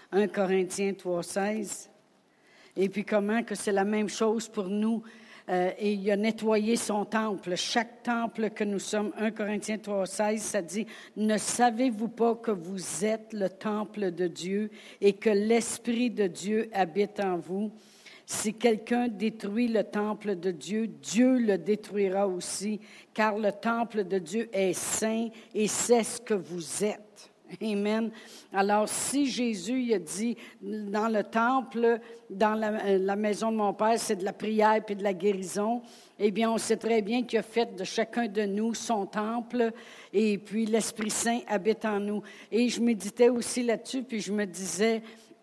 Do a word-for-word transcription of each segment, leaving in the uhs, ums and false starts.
un Corinthiens trois, seize. Et puis comment que c'est la même chose pour nous. Euh, et il a nettoyé son temple. Chaque temple que nous sommes, un Corinthiens trois, seize, ça dit « Ne savez-vous pas que vous êtes le temple de Dieu et que l'Esprit de Dieu habite en vous? Si quelqu'un détruit le temple de Dieu, Dieu le détruira aussi, car le temple de Dieu est saint et c'est ce que vous êtes. » Amen. Alors, si Jésus il a dit, dans le temple, dans la, la maison de mon Père, c'est de la prière et de la guérison, eh bien, on sait très bien qu'il a fait de chacun de nous son temple, et puis l'Esprit Saint habite en nous. Et je méditais aussi là-dessus, puis je me disais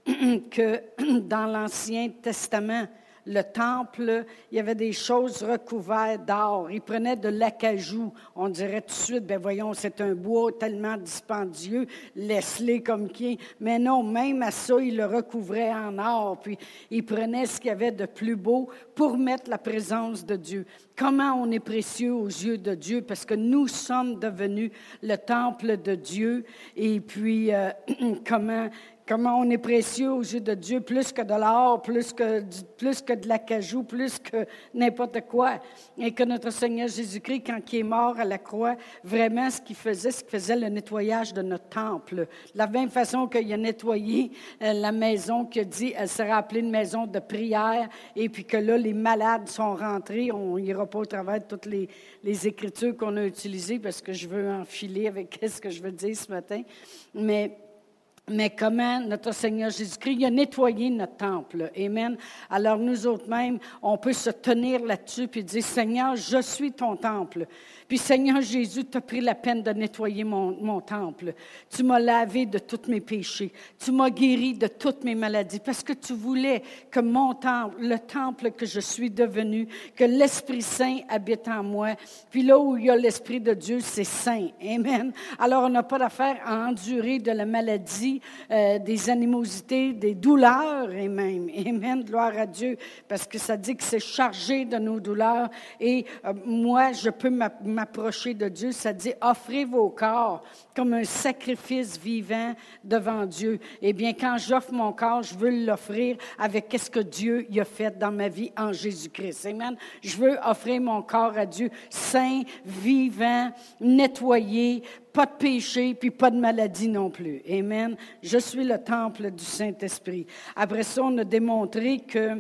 que dans l'Ancien Testament, le temple, il y avait des choses recouvertes d'or. Il prenait de l'acajou. On dirait tout de suite, ben voyons, c'est un bois tellement dispendieux, laisse-les comme qui. Mais non, même à ça, il le recouvrait en or. Puis il prenait ce qu'il y avait de plus beau pour mettre la présence de Dieu. Comment on est précieux aux yeux de Dieu, parce que nous sommes devenus le temple de Dieu. Et puis, euh, comment... Comment on est précieux aux yeux de Dieu, plus que de l'or, plus que, plus que de l'acajou, plus que n'importe quoi. Et que notre Seigneur Jésus-Christ, quand il est mort à la croix, vraiment ce qu'il faisait, c'est qu'il faisait le nettoyage de notre temple. De la même façon qu'il a nettoyé euh, la maison, qu'il a dit, elle sera appelée une maison de prière, et puis que là, les malades sont rentrés. On n'ira pas au travers de toutes les, les Écritures qu'on a utilisées, parce que je veux enfiler avec ce que je veux dire ce matin. Mais... Mais comment notre Seigneur Jésus-Christ il a nettoyé notre temple. Amen. Alors nous autres mêmes, on peut se tenir là-dessus et dire, Seigneur, je suis ton temple. Puis Seigneur Jésus, tu as pris la peine de nettoyer mon, mon temple. Tu m'as lavé de tous mes péchés. Tu m'as guéri de toutes mes maladies parce que tu voulais que mon temple, le temple que je suis devenu, que l'Esprit Saint habite en moi. Puis là où il y a l'Esprit de Dieu, c'est saint. Amen. Alors on n'a pas d'affaire à endurer de la maladie, Euh, des animosités, des douleurs et même. Amen, gloire à Dieu, parce que ça dit que c'est chargé de nos douleurs. Et euh, moi, je peux m'approcher de Dieu. Ça dit, offrez vos corps comme un sacrifice vivant devant Dieu. Eh bien, quand j'offre mon corps, je veux l'offrir avec ce que Dieu y a fait dans ma vie en Jésus-Christ. Amen. Je veux offrir mon corps à Dieu, saint, vivant, nettoyé, pas de péché, puis pas de maladie non plus. Amen. Je suis le temple du Saint-Esprit. Après ça, on a démontré que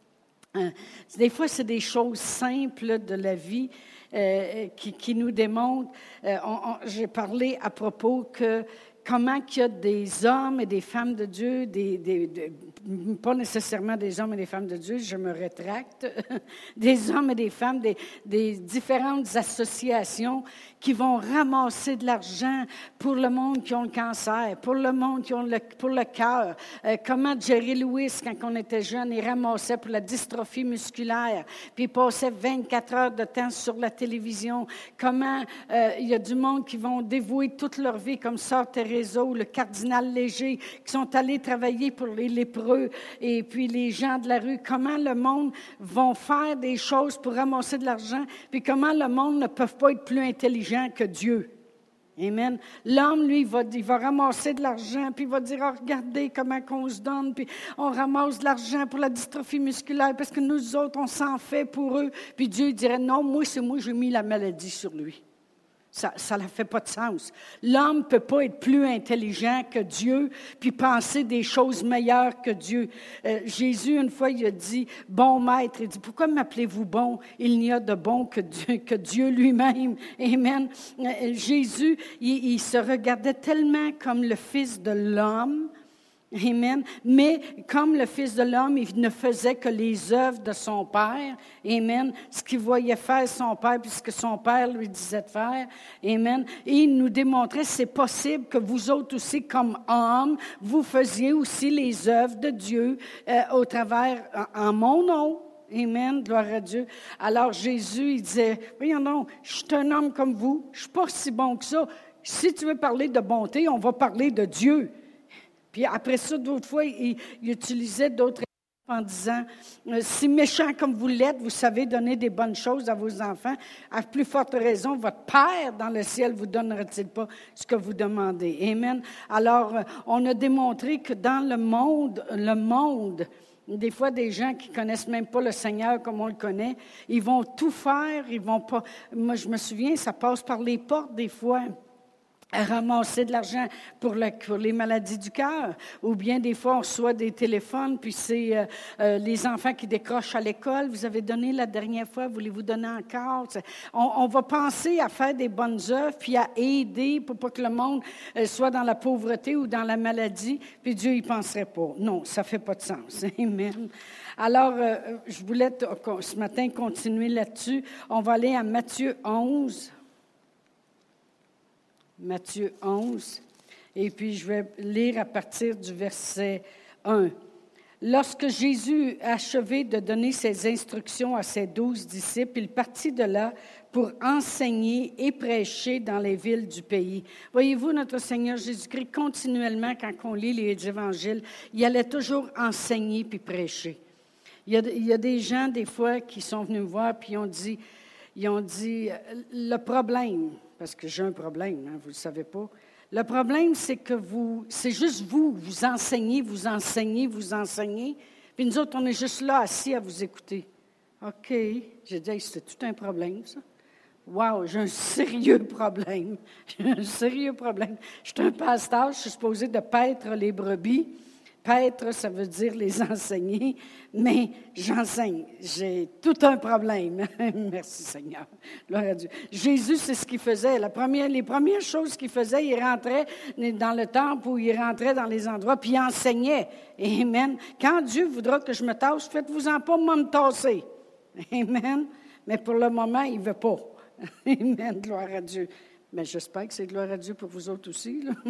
euh, des fois, c'est des choses simples de la vie euh, qui, qui nous démontrent. Euh, on, on, j'ai parlé à propos que comment qu'il y a des hommes et des femmes de Dieu, des, des, des, pas nécessairement des hommes et des femmes de Dieu, je me rétracte, des hommes et des femmes, des, des différentes associations qui vont ramasser de l'argent pour le monde qui ont le cancer, pour le monde qui ont le, pour le cœur. Euh, comment Jerry Lewis, quand on était jeune, il ramassait pour la dystrophie musculaire, puis il passait vingt-quatre heures de temps sur la télévision. Comment euh, il y a du monde qui vont dévouer toute leur vie, comme Sœur Teresa ou le cardinal Léger, qui sont allés travailler pour les lépreux et puis les gens de la rue. Comment le monde vont faire des choses pour ramasser de l'argent, puis comment le monde ne peut pas être plus intelligent que Dieu. Amen. L'homme, lui, il va, il va ramasser de l'argent, puis il va dire, oh, regardez comment on se donne, puis on ramasse de l'argent pour la dystrophie musculaire, parce que nous autres, on s'en fait pour eux. Puis Dieu dirait, non, moi, c'est moi, j'ai mis la maladie sur lui. Ça ne fait pas de sens. L'homme ne peut pas être plus intelligent que Dieu, puis penser des choses meilleures que Dieu. Euh, Jésus, une fois, il a dit, « Bon maître », il dit, « Pourquoi m'appelez-vous bon? Il n'y a de bon que Dieu, que Dieu lui-même. » Amen. Euh, Jésus, il, il se regardait tellement comme le Fils de l'homme, amen. Mais comme le Fils de l'homme, il ne faisait que les œuvres de son Père. Amen. Ce qu'il voyait faire son Père, puis ce que son Père lui disait de faire. Amen. Et il nous démontrait, c'est possible que vous autres aussi, comme hommes, vous faisiez aussi les œuvres de Dieu euh, au travers, en, en mon nom. Amen, gloire à Dieu. Alors Jésus, il disait, voyons donc, je suis un homme comme vous, je ne suis pas si bon que ça. Si tu veux parler de bonté, on va parler de Dieu. Puis après ça, d'autres fois, il, il utilisait d'autres en disant, « Si méchant comme vous l'êtes, vous savez donner des bonnes choses à vos enfants, à plus forte raison, votre Père dans le ciel vous donnera-t-il pas ce que vous demandez? » Amen. Alors, on a démontré que dans le monde, le monde, des fois, des gens qui connaissent même pas le Seigneur comme on le connaît, ils vont tout faire, ils vont pas... Moi, je me souviens, ça passe par les portes des fois, à ramasser de l'argent pour, la, pour les maladies du cœur, ou bien des fois on reçoit des téléphones, puis c'est euh, euh, les enfants qui décrochent à l'école, vous avez donné la dernière fois, voulez-vous donner encore? On, on va penser à faire des bonnes œuvres, puis à aider pour pas que le monde euh, soit dans la pauvreté ou dans la maladie, puis Dieu y penserait pas. Non, ça fait pas de sens. Amen. Alors, euh, je voulais t- ce matin continuer là-dessus. On va aller à Matthieu onze. Matthieu onze, et puis je vais lire à partir du verset un. Lorsque Jésus a achevé de donner ses instructions à ses douze disciples, il partit de là pour enseigner et prêcher dans les villes du pays. Voyez-vous, notre Seigneur Jésus-Christ, continuellement, quand on lit les évangiles, il allait toujours enseigner puis prêcher. Il y a, il y a des gens, des fois, qui sont venus me voir puis ils ont dit, ils ont dit, le problème... parce que j'ai un problème, hein, vous ne le savez pas. Le problème, c'est que vous, c'est juste vous, vous enseignez, vous enseignez, vous enseignez, puis nous autres, on est juste là, assis à vous écouter. OK, j'ai dit, hey, c'est tout un problème, ça. Wow, j'ai un sérieux problème. J'ai un sérieux problème. Je suis un pasteur, je suis supposé de paître les brebis. Paître, ça veut dire les enseigner, mais j'enseigne. J'ai tout un problème. Merci Seigneur. Gloire à Dieu. Jésus, c'est ce qu'il faisait. La première, les premières choses qu'il faisait, il rentrait dans le temple ou il rentrait dans les endroits, puis il enseignait. Amen. Quand Dieu voudra que je me tasse, faites-vous-en pas, moi me tasser. Amen. Mais pour le moment, il ne veut pas. Amen. Gloire à Dieu. Mais j'espère que c'est gloire à Dieu pour vous autres aussi, là.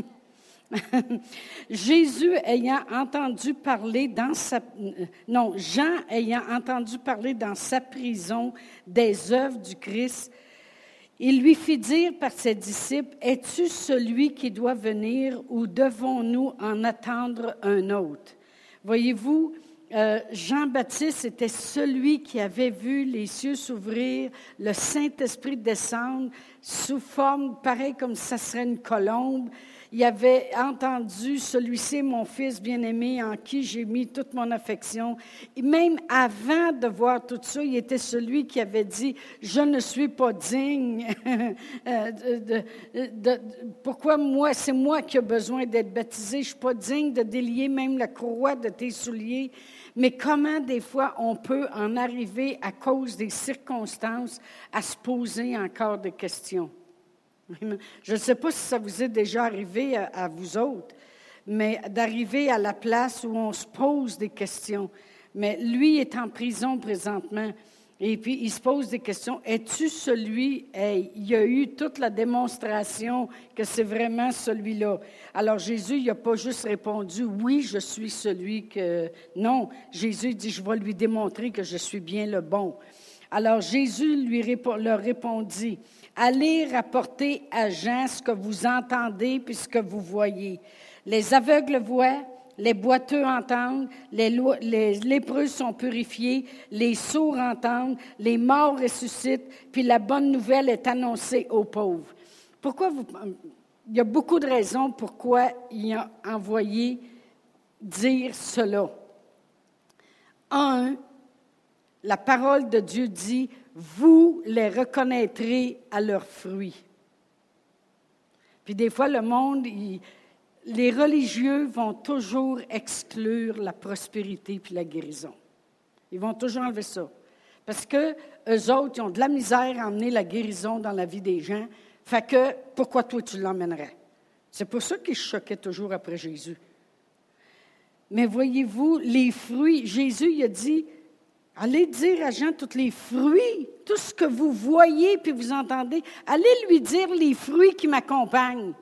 Jésus ayant entendu parler dans sa... Non, Jean ayant entendu parler dans sa prison des œuvres du Christ, il lui fit dire par ses disciples, « Es-tu celui qui doit venir ou devons-nous en attendre un autre? » Voyez-vous, euh, Jean-Baptiste était celui qui avait vu les cieux s'ouvrir, le Saint-Esprit descendre sous forme, pareil comme ça serait une colombe. Il avait entendu, celui-ci est mon fils bien-aimé en qui j'ai mis toute mon affection. Et même avant de voir tout ça, il était celui qui avait dit, je ne suis pas digne. de, de, de, de, pourquoi moi, c'est moi qui ai besoin d'être baptisé. Je ne suis pas digne de délier même la courroie de tes souliers. Mais comment des fois on peut en arriver à cause des circonstances à se poser encore des questions? Je ne sais pas si ça vous est déjà arrivé à, à vous autres, mais d'arriver à la place où on se pose des questions. Mais lui est en prison présentement et puis il se pose des questions. Es-tu celui? Hey, il y a eu toute la démonstration que c'est vraiment celui-là. Alors Jésus, il n'a pas juste répondu, oui, je suis celui que... Non, Jésus dit, je vais lui démontrer que je suis bien le bon. Alors Jésus lui répond, leur répondit, allez rapporter à Jean ce que vous entendez puis ce que vous voyez. Les aveugles voient, les boiteux entendent, les, lo- les lépreux sont purifiés, les sourds entendent, les morts ressuscitent, puis la bonne nouvelle est annoncée aux pauvres. Pourquoi vous... Il y a beaucoup de raisons pourquoi il a envoyé dire cela. Un, la parole de Dieu dit, vous les reconnaîtrez à leurs fruits. Puis des fois, le monde, il, les religieux vont toujours exclure la prospérité puis la guérison. Ils vont toujours enlever ça. Parce que eux autres, ils ont de la misère à emmener la guérison dans la vie des gens. Fait que, pourquoi toi tu l'emmènerais? C'est pour ça qu'ils se choquaient toujours après Jésus. Mais voyez-vous, les fruits, Jésus, il a dit, allez dire à Jean tous les fruits, tout ce que vous voyez puis vous entendez, allez lui dire les fruits qui m'accompagnent.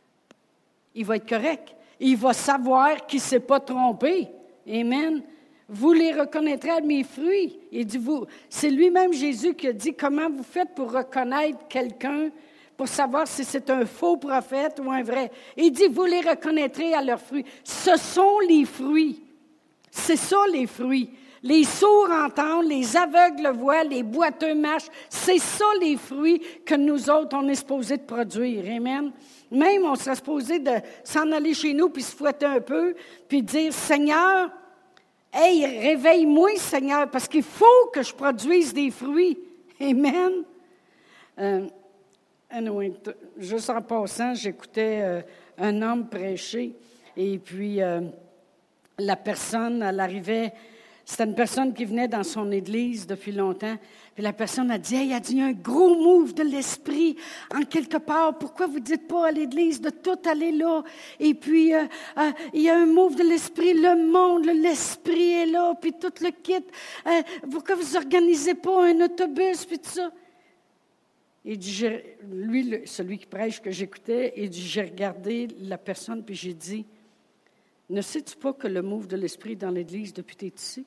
Il va être correct. Il va savoir qu'il ne s'est pas trompé. Amen. Vous les reconnaîtrez à mes fruits. Il dit, vous, c'est lui-même Jésus qui a dit, comment vous faites pour reconnaître quelqu'un, pour savoir si c'est un faux prophète ou un vrai. Il dit, vous les reconnaîtrez à leurs fruits. Ce sont les fruits. C'est ça, les fruits. Les sourds entendent, les aveugles voient, les boiteux marchent. C'est ça, les fruits que nous autres, on est supposés de produire. Amen. Même, on serait supposé de s'en aller chez nous, puis se fouetter un peu, puis dire, Seigneur, hey, réveille-moi, Seigneur, parce qu'il faut que je produise des fruits. Amen. Euh, anyway, t- juste en passant, j'écoutais euh, un homme prêcher, et puis euh, la personne, elle arrivait, c'était une personne qui venait dans son église depuis longtemps, puis la personne a dit, hey, il y a dit, un gros move de l'esprit en quelque part, pourquoi vous ne dites pas à l'église de tout aller là? Et puis, euh, euh, il y a un move de l'esprit, le monde, l'esprit est là, puis tout le kit, euh, pourquoi vous n'organisez pas un autobus, puis tout ça? Il dit, j'ai, lui, le, celui qui prêche que j'écoutais, il dit, j'ai regardé la personne, puis j'ai dit, ne sais-tu pas que le move de l'esprit est dans l'église depuis que tu es ici?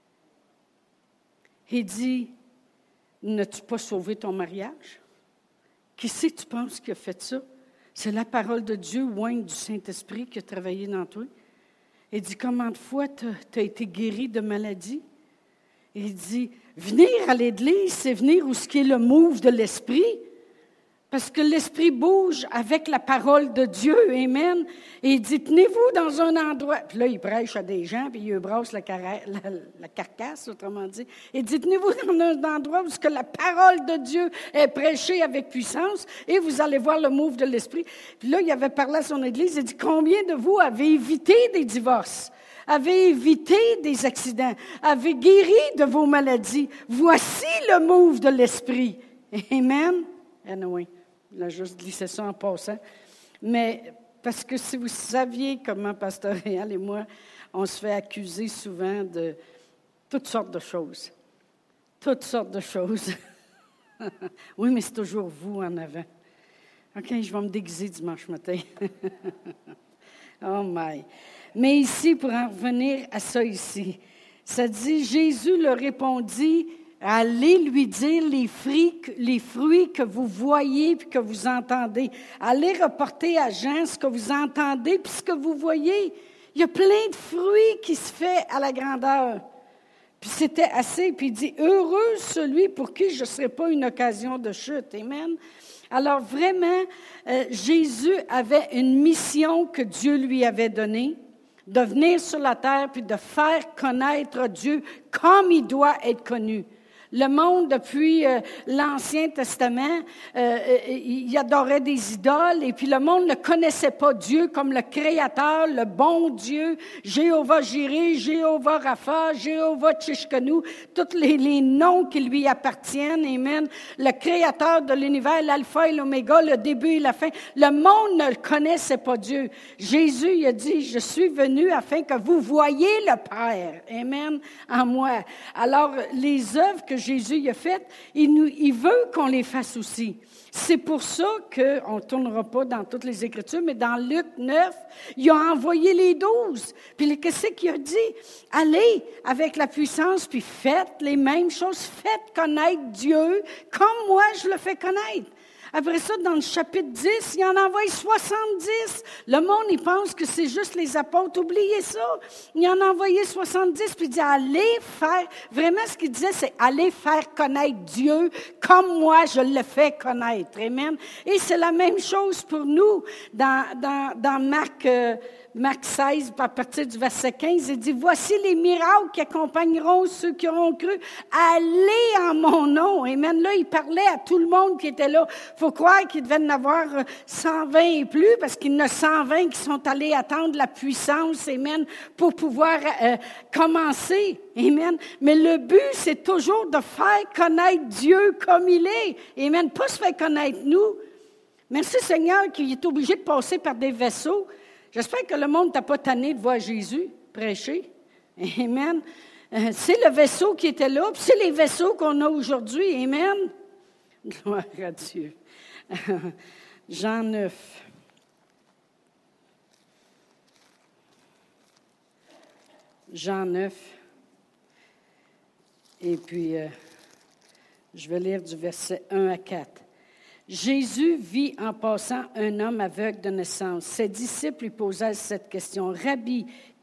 Il dit, n'as-tu pas sauvé ton mariage? Qui c'est que tu penses qui a fait ça? C'est la parole de Dieu, oint du Saint-Esprit, qui a travaillé dans toi. Il dit, combien de fois tu as été guéri de maladie? Il dit, venir à l'église, c'est venir où ce qui est le move de l'Esprit. Parce que l'Esprit bouge avec la parole de Dieu, amen. Et il dit, tenez-vous dans un endroit. Puis là, il prêche à des gens, puis il brasse la, car- la, la carcasse, autrement dit. Il dit, tenez-vous dans un endroit où ce que la parole de Dieu est prêchée avec puissance, et vous allez voir le move de l'Esprit. Puis là, il avait parlé à son église, il dit, combien de vous avez évité des divorces? Avez évité des accidents? Avez guéri de vos maladies? Voici le move de l'Esprit. Amen. Anyway. Là, juste glisser ça en passant. Mais parce que si vous saviez comment Pasteur Réal et moi, on se fait accuser souvent de toutes sortes de choses. Toutes sortes de choses. Oui, mais c'est toujours vous en avant. OK, je vais me déguiser dimanche matin. Oh my. Mais ici, pour en revenir à ça ici, ça dit, Jésus leur répondit, allez lui dire les fruits, les fruits que vous voyez puis que vous entendez. Allez reporter à Jean ce que vous entendez puis ce que vous voyez. Il y a plein de fruits qui se font à la grandeur. Puis c'était assez. Puis il dit, heureux celui pour qui je ne serai pas une occasion de chute. Amen. Alors vraiment, euh, Jésus avait une mission que Dieu lui avait donnée, de venir sur la terre puis de faire connaître Dieu comme il doit être connu. Le monde, depuis euh, l'Ancien Testament, euh, il adorait des idoles et puis le monde ne connaissait pas Dieu comme le Créateur, le bon Dieu, Jéhovah Jireh, Jéhovah Rapha, Jéhovah Tchishkenu, tous les, les noms qui lui appartiennent, amen. Le Créateur de l'univers, l'alpha et l'oméga, le début et la fin. Le monde ne le connaissait pas Dieu. Jésus, il a dit, je suis venu afin que vous voyiez le Père, amen, en moi. Alors, les œuvres que Jésus il a fait, il, nous, il veut qu'on les fasse aussi. C'est pour ça qu'on ne tournera pas dans toutes les Écritures, mais dans Luc neuf, il a envoyé les douze. Puis qu'est-ce qu'il a dit? Allez avec la puissance, puis faites les mêmes choses. Faites connaître Dieu comme moi je le fais connaître. Après ça, dans le chapitre dix, il en envoie soixante-dix. Le monde, il pense que c'est juste les apôtres. Oubliez ça. Il en a envoyé soixante-dix, puis il dit, allez faire, vraiment ce qu'il disait, c'est allez faire connaître Dieu comme moi je le fais connaître. Amen. Et c'est la même chose pour nous. Dans, dans, dans Marc, euh, Marc seize, à partir du verset quinze, il dit, voici les miracles qui accompagneront ceux qui auront cru. Allez en mon nom. Amen. Là, il parlait à tout le monde qui était là. Il faut croire qu'il devait en avoir cent vingt et plus, parce qu'il y en a cent vingt qui sont allés attendre la puissance, amen, pour pouvoir euh, commencer, amen. Mais le but, c'est toujours de faire connaître Dieu comme il est, amen, pas se faire connaître nous. Merci Seigneur qu'il est obligé de passer par des vaisseaux. J'espère que le monde t'a pas tanné de voir Jésus prêcher, amen. Euh, c'est le vaisseau qui était là, puis c'est les vaisseaux qu'on a aujourd'hui, amen. Gloire à Dieu. Jean neuf. Jean neuf. Et puis, euh, je vais lire du verset un à quatre. Jésus vit en passant un homme aveugle de naissance. Ses disciples lui posèrent cette question. « Rabbi,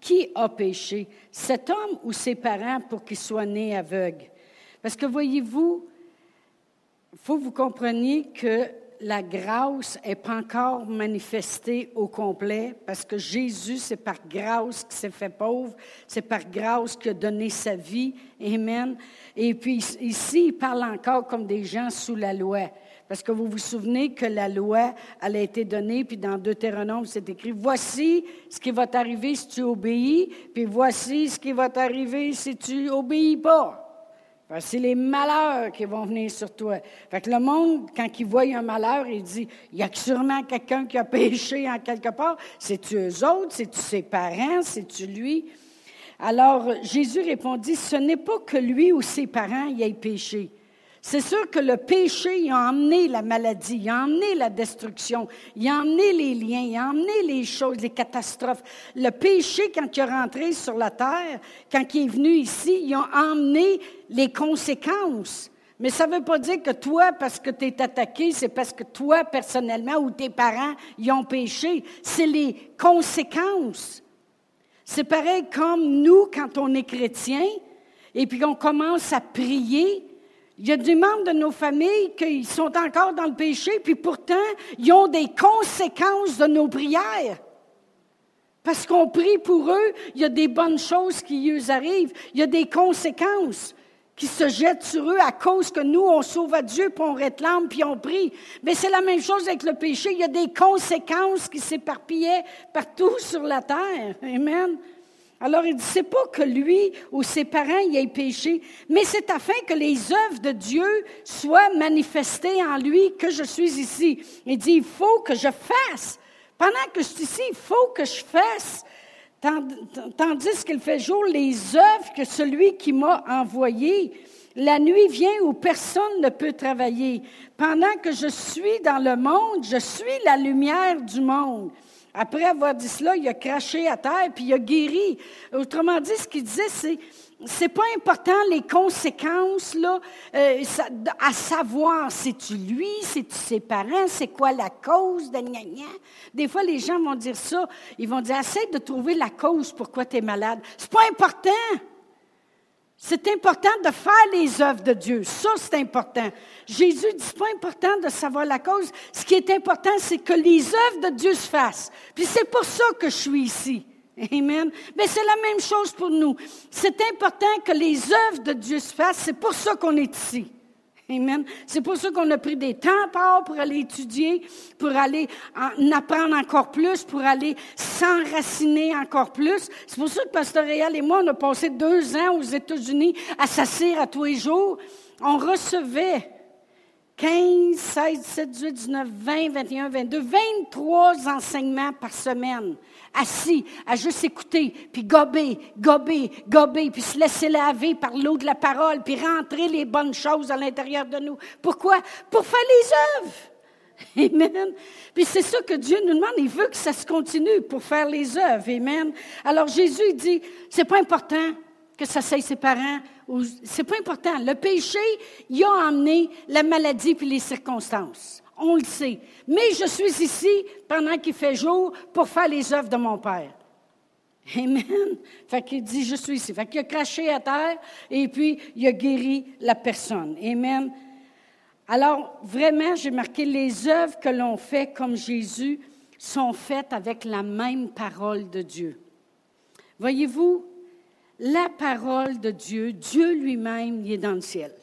Qui a péché, cet homme ou ses parents, pour qu'il soit né aveugle? Parce que voyez-vous, il faut que vous compreniez que la grâce n'est pas encore manifestée au complet, parce que Jésus, c'est par grâce qu'il s'est fait pauvre, c'est par grâce qu'il a donné sa vie. Amen. Et puis ici, il parle encore comme des gens sous la loi. Parce que vous vous souvenez que la loi, elle a été donnée, puis dans Deutéronome, c'est écrit, voici ce qui va t'arriver si tu obéis, puis voici ce qui va t'arriver si tu obéis pas. C'est les malheurs qui vont venir sur toi. Fait que le monde, quand il voit un malheur, il dit, il y a sûrement quelqu'un qui a péché en quelque part. C'est-tu eux autres? C'est-tu ses parents? C'est-tu lui? Alors, Jésus répondit, ce n'est pas que lui ou ses parents y aient péché. C'est sûr que le péché, il a emmené la maladie, il a emmené la destruction, il a emmené les liens, il a emmené les choses, les catastrophes. Le péché, quand il est rentré sur la terre, quand il est venu ici, il a emmené les conséquences. Mais ça ne veut pas dire que toi, parce que tu es attaqué, c'est parce que toi, personnellement, ou tes parents, ils ont péché. C'est les conséquences. C'est pareil comme nous, quand on est chrétien, et puis qu'on commence à prier. Il y a des membres de nos familles qui sont encore dans le péché, puis pourtant, ils ont des conséquences de nos prières. Parce qu'on prie pour eux, il y a des bonnes choses qui eux arrivent. Il y a des conséquences qui se jettent sur eux à cause que nous, on sauve à Dieu, puis on réclame, puis on prie. Mais c'est la même chose avec le péché. Il y a des conséquences qui s'éparpillaient partout sur la terre. Amen. Alors, il dit, c'est pas que lui ou ses parents y aient péché, mais c'est afin que les œuvres de Dieu soient manifestées en lui que je suis ici. Il dit, il faut que je fasse. Pendant que je suis ici, il faut que je fasse. Tandis qu'il fait jour les œuvres que celui qui m'a envoyé. La nuit vient où personne ne peut travailler. Pendant que je suis dans le monde, je suis la lumière du monde. Après avoir dit cela, il a craché à terre, puis il a guéri. Autrement dit, ce qu'il disait, c'est, c'est pas important les conséquences, là, euh, ça, à savoir, c'est-tu lui, c'est-tu ses parents, c'est quoi la cause de gna gna. Des fois, les gens vont dire ça, ils vont dire, essaie de trouver la cause pourquoi tu es malade. C'est pas important. C'est important de faire les œuvres de Dieu. Ça, c'est important. Jésus dit, c'est pas important de savoir la cause. Ce qui est important, c'est que les œuvres de Dieu se fassent. Puis c'est pour ça que je suis ici. Amen. Mais c'est la même chose pour nous. C'est important que les œuvres de Dieu se fassent. C'est pour ça qu'on est ici. Amen. C'est pour ça qu'on a pris des temps part pour aller étudier, pour aller en apprendre encore plus, pour aller s'enraciner encore plus. C'est pour ça que Pasteur Réal et moi, on a passé deux ans aux États-Unis à s'asseoir à tous les jours. On recevait quinze, seize, dix-sept, dix-huit, dix-neuf, vingt, vingt et un, vingt-deux, vingt-trois enseignements par semaine. Assis, à juste écouter, puis gober, gober, gober, puis se laisser laver par l'eau de la parole, puis rentrer les bonnes choses à l'intérieur de nous. Pourquoi? Pour faire les œuvres. Amen. Puis c'est ça que Dieu nous demande. Il veut que ça se continue pour faire les œuvres. Amen. Alors Jésus, il dit, c'est pas important que ça soit ses parents. Ou, c'est pas important. Le péché, il a emmené la maladie puis les circonstances. On le sait. Mais je suis ici pendant qu'il fait jour pour faire les œuvres de mon Père. Amen. Fait qu'il dit, je suis ici. Fait qu'il a craché à terre et puis il a guéri la personne. Amen. Alors, vraiment, j'ai marqué les œuvres que l'on fait comme Jésus sont faites avec la même parole de Dieu. Voyez-vous, la parole de Dieu, Dieu lui-même, il est dans le ciel.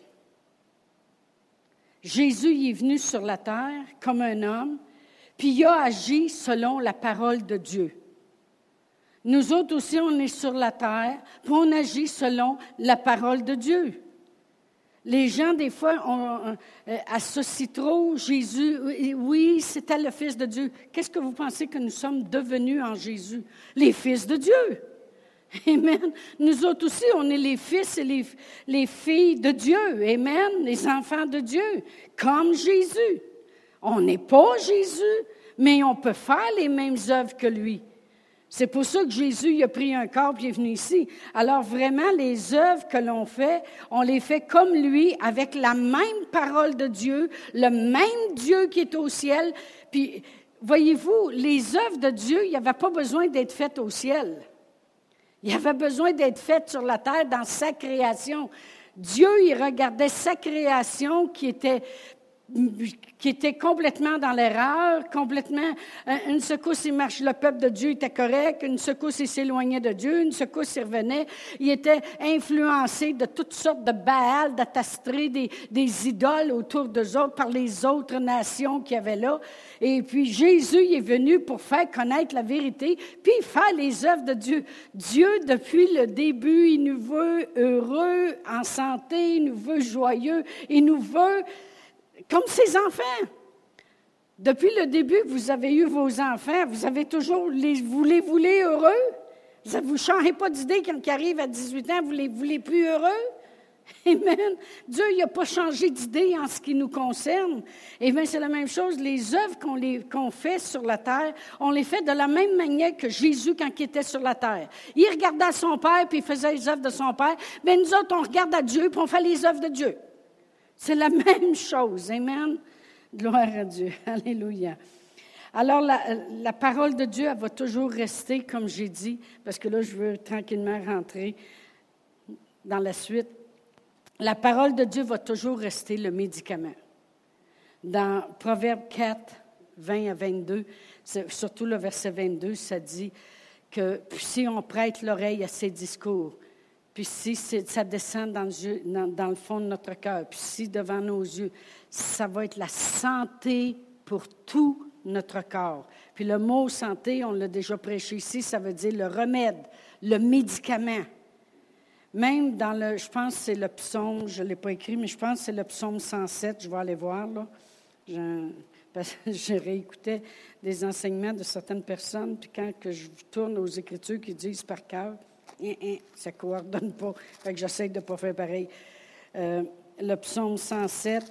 Jésus il est venu sur la terre comme un homme, puis il a agi selon la parole de Dieu. Nous autres aussi, on est sur la terre, puis on agit selon la parole de Dieu. Les gens, des fois, on, on, associent trop Jésus. Oui, c'était le Fils de Dieu. Qu'est-ce que vous pensez que nous sommes devenus en Jésus? Les fils de Dieu. Amen. Nous autres aussi, on est les fils et les, les filles de Dieu. Amen. Les enfants de Dieu, comme Jésus. On n'est pas Jésus, mais on peut faire les mêmes œuvres que lui. C'est pour ça que Jésus il a pris un corps et est venu ici. Alors vraiment, les œuvres que l'on fait, on les fait comme lui, avec la même parole de Dieu, le même Dieu qui est au ciel. Puis, voyez-vous, les œuvres de Dieu, il n'y avait pas besoin d'être faites au ciel. Il avait besoin d'être fait sur la terre dans sa création. Dieu, il regardait sa création qui était, qui était complètement dans l'erreur, complètement. Une secousse, il marche, le peuple de Dieu était correct. Une secousse, il s'éloignait de Dieu. Une secousse, il revenait. Il était influencé de toutes sortes de Baal, d'atastrés, des, des idoles autour d'eux autres par les autres nations qu'il y avait là. Et puis, Jésus il est venu pour faire connaître la vérité, puis faire les œuvres de Dieu. Dieu, depuis le début, il nous veut heureux, en santé, il nous veut joyeux, il nous veut comme ses enfants. Depuis le début que vous avez eu vos enfants, vous avez toujours les voulez, voulez heureux. Vous ne changez pas d'idée quand ils arrivent à dix-huit ans, vous les voulez plus heureux. Amen. Dieu n'a pas changé d'idée en ce qui nous concerne. Et bien, c'est la même chose. Les œuvres qu'on, les, qu'on fait sur la terre, on les fait de la même manière que Jésus quand il était sur la terre. Il regardait son Père, puis il faisait les œuvres de son Père. Bien, nous autres, on regarde à Dieu, puis on fait les œuvres de Dieu. C'est la même chose. Amen. Gloire à Dieu. Alléluia. Alors, la, la parole de Dieu, elle va toujours rester, comme j'ai dit, parce que là, je veux tranquillement rentrer dans la suite. La parole de Dieu va toujours rester le médicament. Dans Proverbe quatre, vingt à vingt-deux, surtout le verset vingt-deux, ça dit que si on prête l'oreille à ses discours, puis si ça descend dans le, dans, dans le fond de notre cœur, puis si devant nos yeux, ça va être la santé pour tout notre corps. Puis le mot santé, on l'a déjà prêché ici, ça veut dire le remède, le médicament. Même dans le, je pense que c'est le psaume, je ne l'ai pas écrit, mais je pense que c'est le psaume cent sept, je vais aller voir, là. Je, parce que je réécoutais des enseignements de certaines personnes, puis quand que je tourne aux Écritures qui disent par cœur, hein, hein, ça ne coordonne pas, fait que j'essaie de ne pas faire pareil. Euh, le psaume cent sept,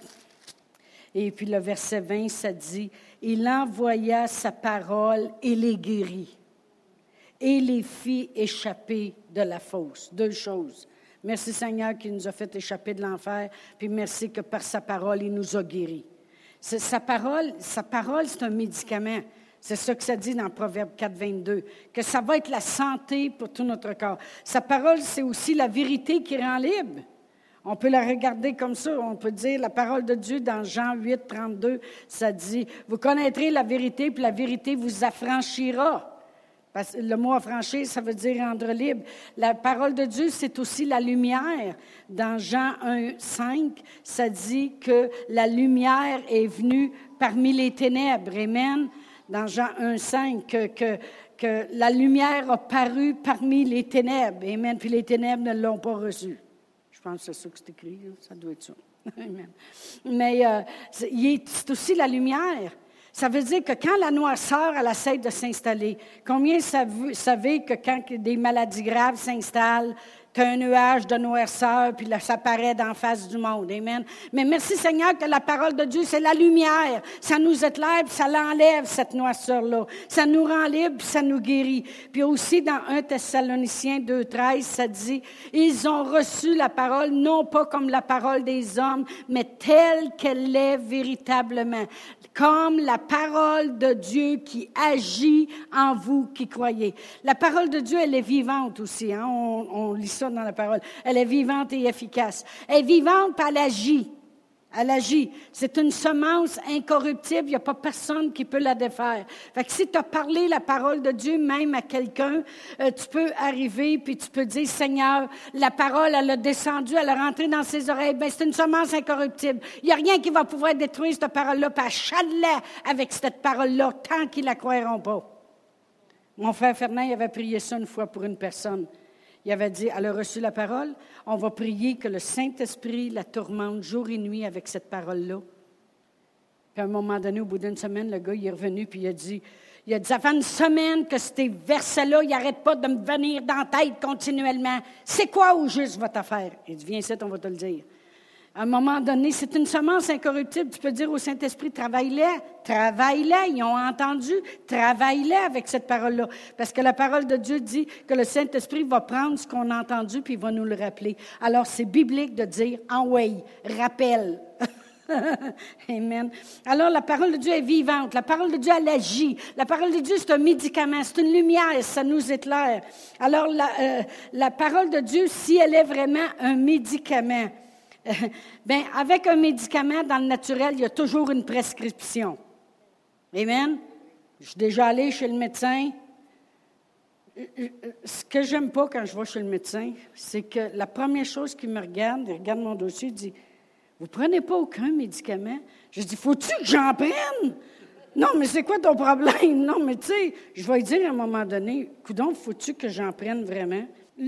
et puis le verset vingt, ça dit, « Il envoya sa parole et les guérit. » Et les fit échapper de la fosse. Deux choses. Merci Seigneur qui nous a fait échapper de l'enfer, puis merci que par sa parole, il nous a guéris. C'est, sa parole, sa parole, c'est un médicament. C'est ça que ça dit dans Proverbe quatre, vingt-deux, que ça va être la santé pour tout notre corps. Sa parole, c'est aussi la vérité qui rend libre. On peut la regarder comme ça. On peut dire la parole de Dieu dans Jean huit, trente-deux, ça dit, « Vous connaîtrez la vérité, puis la vérité vous affranchira. » Parce que le mot affranchir, ça veut dire rendre libre. La parole de Dieu, c'est aussi la lumière. Dans Jean un, cinq, ça dit que la lumière est venue parmi les ténèbres. Amen. Dans Jean un, cinq, que, que, que la lumière a paru parmi les ténèbres. Amen. Puis les ténèbres ne l'ont pas reçue. Je pense que c'est ça que c'est écrit. Ça doit être ça. Amen. Mais euh, c'est, c'est aussi la lumière. Ça veut dire que quand la noirceur, elle essaie de s'installer, combien vous savez que quand des maladies graves s'installent, tu as un nuage de noirceur, puis là, ça paraît d'en face du monde. Amen. Mais merci Seigneur que la parole de Dieu, c'est la lumière. Ça nous éclaire, puis ça l'enlève, cette noirceur-là. Ça nous rend libre, puis ça nous guérit. Puis aussi, dans un Thessaloniciens deux, treize, ça dit, « Ils ont reçu la parole, non pas comme la parole des hommes, mais telle qu'elle est véritablement. » Comme la parole de Dieu qui agit en vous qui croyez. La parole de Dieu, elle est vivante aussi. Hein? On, on lit ça dans la parole. Elle est vivante et efficace. Elle est vivante, puis elle agit. Elle agit. C'est une semence incorruptible. Il n'y a pas personne qui peut la défaire. Fait que si tu as parlé la parole de Dieu même à quelqu'un, euh, tu peux arriver puis tu peux dire, Seigneur, la parole, elle a descendu, elle est rentrée dans ses oreilles. Bien, c'est une semence incorruptible. Il n'y a rien qui va pouvoir détruire cette parole-là, puis achale-la avec cette parole-là, tant qu'ils ne la croiront pas. Mon frère Fernand, il avait prié ça une fois pour une personne. Il avait dit, elle a reçu la parole, on va prier que le Saint-Esprit la tourmente jour et nuit avec cette parole-là. Puis à un moment donné, au bout d'une semaine, le gars, il est revenu, puis il a dit, il a dit, ça fait une semaine que ces versets-là, ils n'arrêtent pas de me venir dans la tête continuellement. C'est quoi au juste votre affaire? Il dit, viens ici, on va te le dire. À un moment donné, c'est une semence incorruptible. Tu peux dire au Saint-Esprit, travaille-la, travaille-la. Ils ont entendu, travaille-la avec cette parole-là. Parce que la parole de Dieu dit que le Saint-Esprit va prendre ce qu'on a entendu puis il va nous le rappeler. Alors, c'est biblique de dire, en way, rappelle. Amen. Alors, la parole de Dieu est vivante. La parole de Dieu, elle agit. La parole de Dieu, c'est un médicament, c'est une lumière, ça nous éclaire. Alors, la, euh, la parole de Dieu, si elle est vraiment un médicament, euh, bien, avec un médicament, dans le naturel, il y a toujours une prescription. Amen. Je suis déjà allée chez le médecin. Ce que j'aime pas quand je vais chez le médecin, c'est que la première chose qu'il me regarde, il regarde mon dossier, il dit « Vous ne prenez pas aucun médicament? » Je dis « Faut-tu que j'en prenne? » Non, mais c'est quoi ton problème? Non, mais tu sais, je vais lui dire à un moment donné, « Coudonc, faut-tu que j'en prenne vraiment? »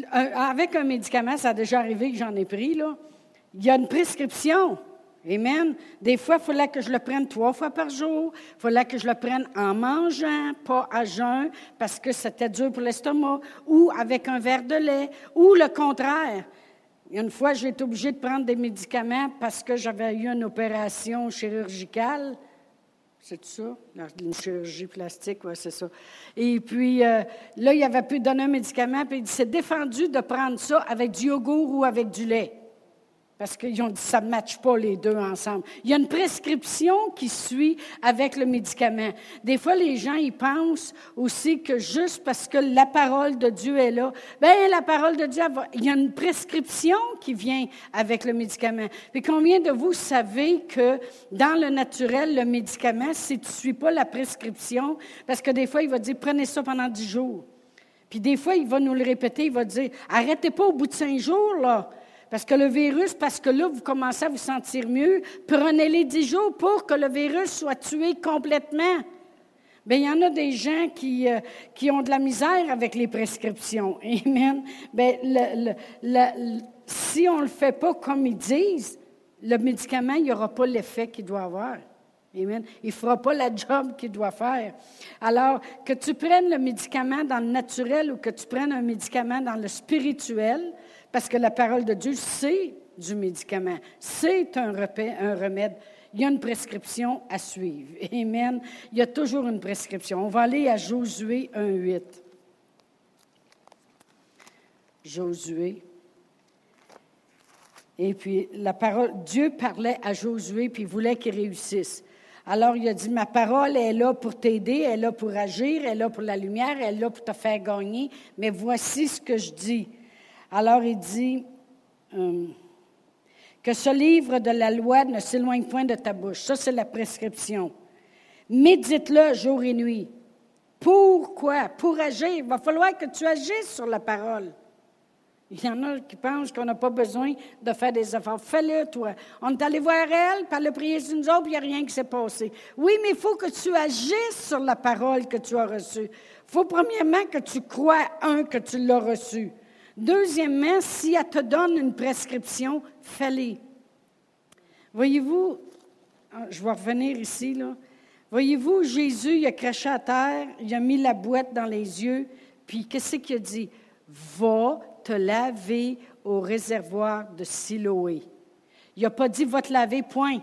Avec un médicament, ça a déjà arrivé que j'en ai pris, là. Il y a une prescription. Amen. Des fois, il fallait que je le prenne trois fois par jour. Il fallait que je le prenne en mangeant, pas à jeun, parce que c'était dur pour l'estomac, ou avec un verre de lait, ou le contraire. Une fois, j'ai été obligée de prendre des médicaments parce que j'avais eu une opération chirurgicale. C'est ça? Une chirurgie plastique, oui, c'est ça. Et puis, euh, là, il avait pu donner un médicament, puis il dit, c'est défendu de prendre ça avec du yogourt ou avec du lait. Parce qu'ils ont dit, ça ne matche pas les deux ensemble. Il y a une prescription qui suit avec le médicament. Des fois, les gens, ils pensent aussi que juste parce que la parole de Dieu est là, bien, la parole de Dieu, il y a une prescription qui vient avec le médicament. Puis combien de vous savez que dans le naturel, le médicament, si tu ne suis pas la prescription, parce que des fois, il va dire, prenez ça pendant dix jours. Puis des fois, il va nous le répéter, il va dire, arrêtez pas au bout de cinq jours, là. Parce que le virus, parce que là, vous commencez à vous sentir mieux, prenez-les dix jours pour que le virus soit tué complètement. Bien, il y en a des gens qui, euh, qui ont de la misère avec les prescriptions. Amen. Bien, le, le, le, si on ne le fait pas comme ils disent, le médicament, il n'y aura pas l'effet qu'il doit avoir. Amen. Il ne fera pas la job qu'il doit faire. Alors, que tu prennes le médicament dans le naturel ou que tu prennes un médicament dans le spirituel, parce que la parole de Dieu, c'est du médicament. C'est un, repais, un remède. Il y a une prescription à suivre. Amen. Il y a toujours une prescription. On va aller à Josué un huit. Josué. Et puis, la parole, Dieu parlait à Josué, puis il voulait qu'il réussisse. Alors, il a dit, ma parole est là pour t'aider, elle est là pour agir, elle est là pour la lumière, elle est là pour te faire gagner, mais voici ce que je dis. Alors, il dit euh, que ce livre de la loi ne s'éloigne point de ta bouche. Ça, c'est la prescription. Médite-le jour et nuit. Pourquoi? Pour agir. Il va falloir que tu agisses sur la parole. Il y en a qui pensent qu'on n'a pas besoin de faire des efforts. Fais-le, toi. On est allé voir elle, puis elle a prié sur nous autres, puis il n'y a rien qui s'est passé. Oui, mais il faut que tu agisses sur la parole que tu as reçue. Il faut premièrement que tu crois, un, que tu l'as reçue. Deuxièmement, si elle te donne une prescription, fais-les. Voyez-vous, je vais revenir ici, là. Voyez-vous, Jésus, il a craché à terre, il a mis la boîte dans les yeux, puis qu'est-ce qu'il a dit? Va te laver au réservoir de Siloé. Il n'a pas dit va te laver, point.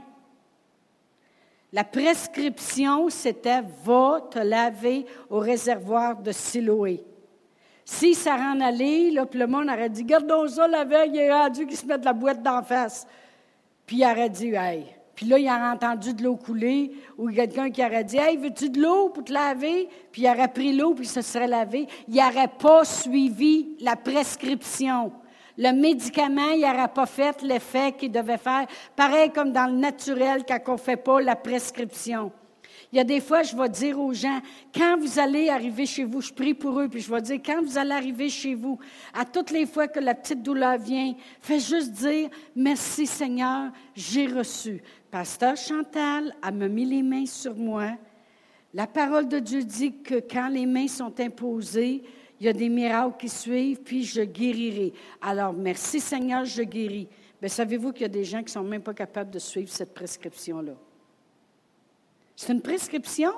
La prescription, c'était va te laver au réservoir de Siloé. Si ça rend aller, là, puis le monde aurait dit, gardons ça la veille, il est rendu qu'il se mette la boîte d'en face. Puis il aurait dit, hey. Puis là, il aurait entendu de l'eau couler, ou quelqu'un qui aurait dit, hey, veux-tu de l'eau pour te laver? Puis il aurait pris l'eau, puis il se serait lavé. Il n'aurait pas suivi la prescription. Le médicament, il n'aurait pas fait l'effet qu'il devait faire. Pareil comme dans le naturel, quand on ne fait pas la prescription. Il y a des fois, je vais dire aux gens, quand vous allez arriver chez vous, je prie pour eux, puis je vais dire, quand vous allez arriver chez vous, à toutes les fois que la petite douleur vient, faites juste dire, merci Seigneur, j'ai reçu. Pasteur Chantal, elle m'a mis les mains sur moi. La parole de Dieu dit que quand les mains sont imposées, il y a des miracles qui suivent, puis je guérirai. Alors, merci Seigneur, je guéris. Bien, savez-vous qu'il y a des gens qui ne sont même pas capables de suivre cette prescription-là? C'est une prescription.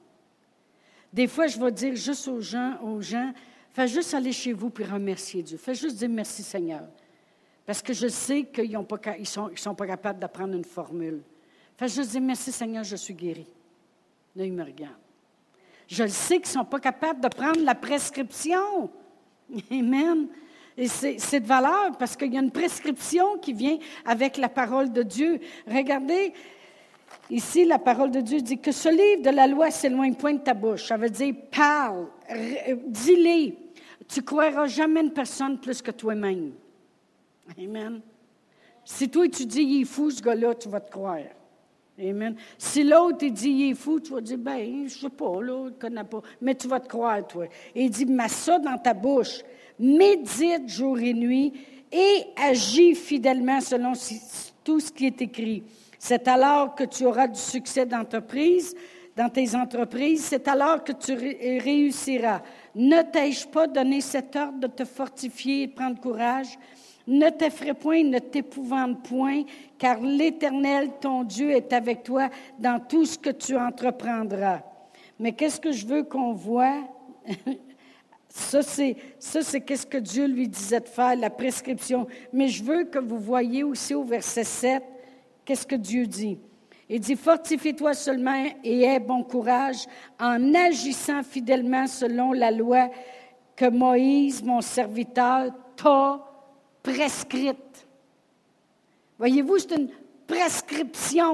Des fois, je vais dire juste aux gens, aux gens, faites juste aller chez vous puis remercier Dieu. Faites juste dire merci Seigneur. Parce que je sais qu'ils ne sont, ils sont pas capables d'apprendre une formule. Faites juste dire merci Seigneur, je suis guéri. Là, ils me regardent. Je le sais qu'ils ne sont pas capables de prendre la prescription. Amen. Et c'est, c'est de valeur parce qu'il y a une prescription qui vient avec la parole de Dieu. Regardez, ici, la parole de Dieu dit que ce livre de la loi s'éloigne point de ta bouche. Ça veut dire, parle, dis-les. Tu ne croiras jamais une personne plus que toi-même. Amen. Si toi, tu dis, il est fou, ce gars-là, tu vas te croire. Amen. Si l'autre, il dit, il est fou, tu vas dire, ben, je ne sais pas, là, je ne connais pas. Mais tu vas te croire, toi. Et il dit, mets ça dans ta bouche. Médite jour et nuit et agis fidèlement selon tout ce qui est écrit. C'est alors que tu auras du succès d'entreprise, dans tes entreprises. C'est alors que tu réussiras. Ne t'ai-je pas donné cet ordre de te fortifier et de prendre courage? Ne t'effraie point, ne t'épouvante point, car l'Éternel, ton Dieu, est avec toi dans tout ce que tu entreprendras. Mais qu'est-ce que je veux qu'on voit? Ça, c'est, ça, c'est qu'est-ce que Dieu lui disait de faire, la prescription. Mais je veux que vous voyez aussi au verset sept, qu'est-ce que Dieu dit. Il dit, fortifie-toi seulement et aie bon courage en agissant fidèlement selon la loi que Moïse, mon serviteur, t'a prescrite. Voyez-vous, c'est une prescription.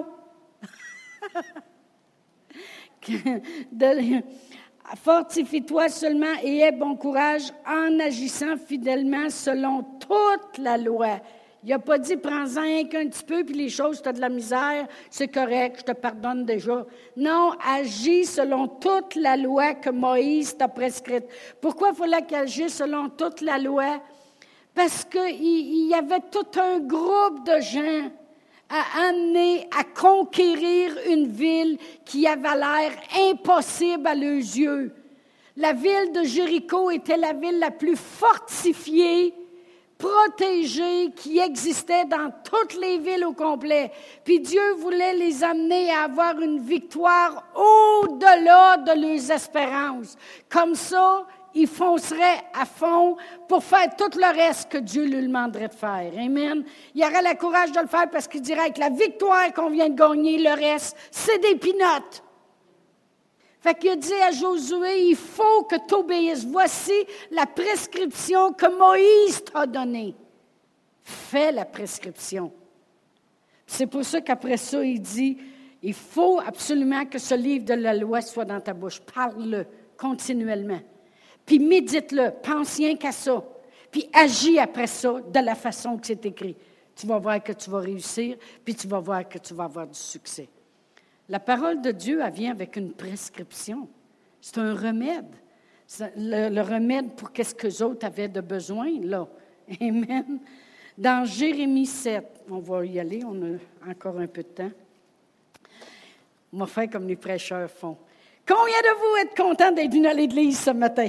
de, Fortifie-toi seulement et aie bon courage en agissant fidèlement selon toute la loi. Il n'a pas dit, prends-en un qu'un petit peu, puis les choses, tu as de la misère, c'est correct, je te pardonne déjà. Non, agis selon toute la loi que Moïse t'a prescrite. Pourquoi il fallait qu'il agisse selon toute la loi? Parce qu'il y avait tout un groupe de gens à amener à conquérir une ville qui avait l'air impossible à leurs yeux. La ville de Jéricho était la ville la plus fortifiée, protégée qui existait dans toutes les villes au complet. Puis Dieu voulait les amener à avoir une victoire au-delà de leurs espérances. Comme ça, ils fonceraient à fond pour faire tout le reste que Dieu lui demanderait de faire. Amen. Il aurait le courage de le faire parce qu'il dirait que la victoire qu'on vient de gagner, le reste, c'est des pinottes. Fait qu'il a dit à Josué, il faut que tu obéisses. Voici la prescription que Moïse t'a donnée. Fais la prescription. C'est pour ça qu'après ça, il dit, il faut absolument que ce livre de la loi soit dans ta bouche. Parle-le continuellement. Puis médite-le, pense rien qu'à ça. Puis agis après ça de la façon que c'est écrit. Tu vas voir que tu vas réussir, puis tu vas voir que tu vas avoir du succès. La parole de Dieu, elle vient avec une prescription. C'est un remède. C'est le, le remède pour qu'est-ce que les autres avaient de besoin, là. Amen. Dans Jérémie sept, on va y aller, on a encore un peu de temps. On va faire comme les prêcheurs font. Combien de vous êtes contents d'être venus à l'église ce matin?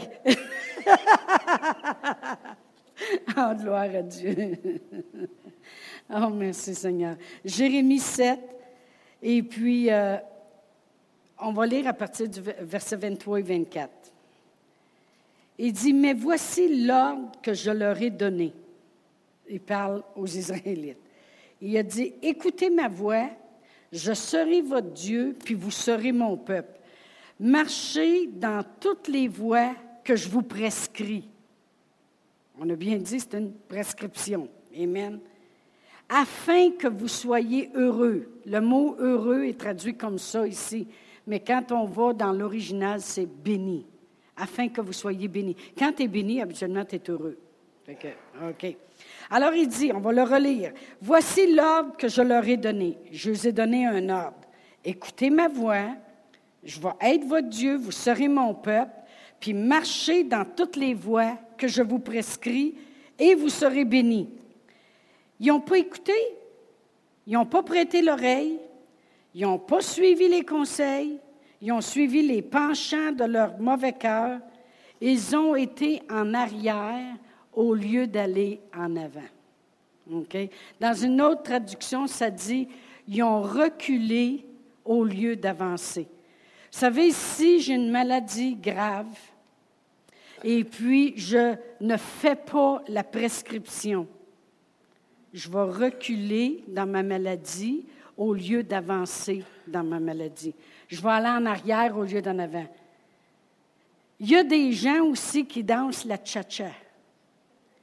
Oh, gloire à Dieu. Oh, merci Seigneur. Jérémie sept, et puis euh, on va lire à partir du verset vingt-trois et vingt-quatre. Il dit, mais voici l'ordre que je leur ai donné. Il parle aux Israélites. Il a dit, écoutez ma voix, je serai votre Dieu, puis vous serez mon peuple. Marchez dans toutes les voies que je vous prescris. On a bien dit, c'est une prescription. Amen. Afin que vous soyez heureux. Le mot heureux est traduit comme ça ici, mais quand on va dans l'original, c'est béni. Afin que vous soyez bénis. Quand tu es béni, habituellement, tu es heureux. Okay. OK. Alors il dit, on va le relire. Voici l'ordre que je leur ai donné. Je vous ai donné un ordre. Écoutez ma voix. Je vais être votre Dieu, vous serez mon peuple, puis marchez dans toutes les voies que je vous prescris, et vous serez bénis. Ils n'ont pas écouté, ils n'ont pas prêté l'oreille, ils n'ont pas suivi les conseils, ils ont suivi les penchants de leur mauvais cœur, ils ont été en arrière au lieu d'aller en avant. Okay? Dans une autre traduction, ça dit, ils ont reculé au lieu d'avancer. Vous savez, si j'ai une maladie grave et puis je ne fais pas la prescription, je vais reculer dans ma maladie au lieu d'avancer dans ma maladie. Je vais aller en arrière au lieu d'en avant. Il y a des gens aussi qui dansent la cha-cha.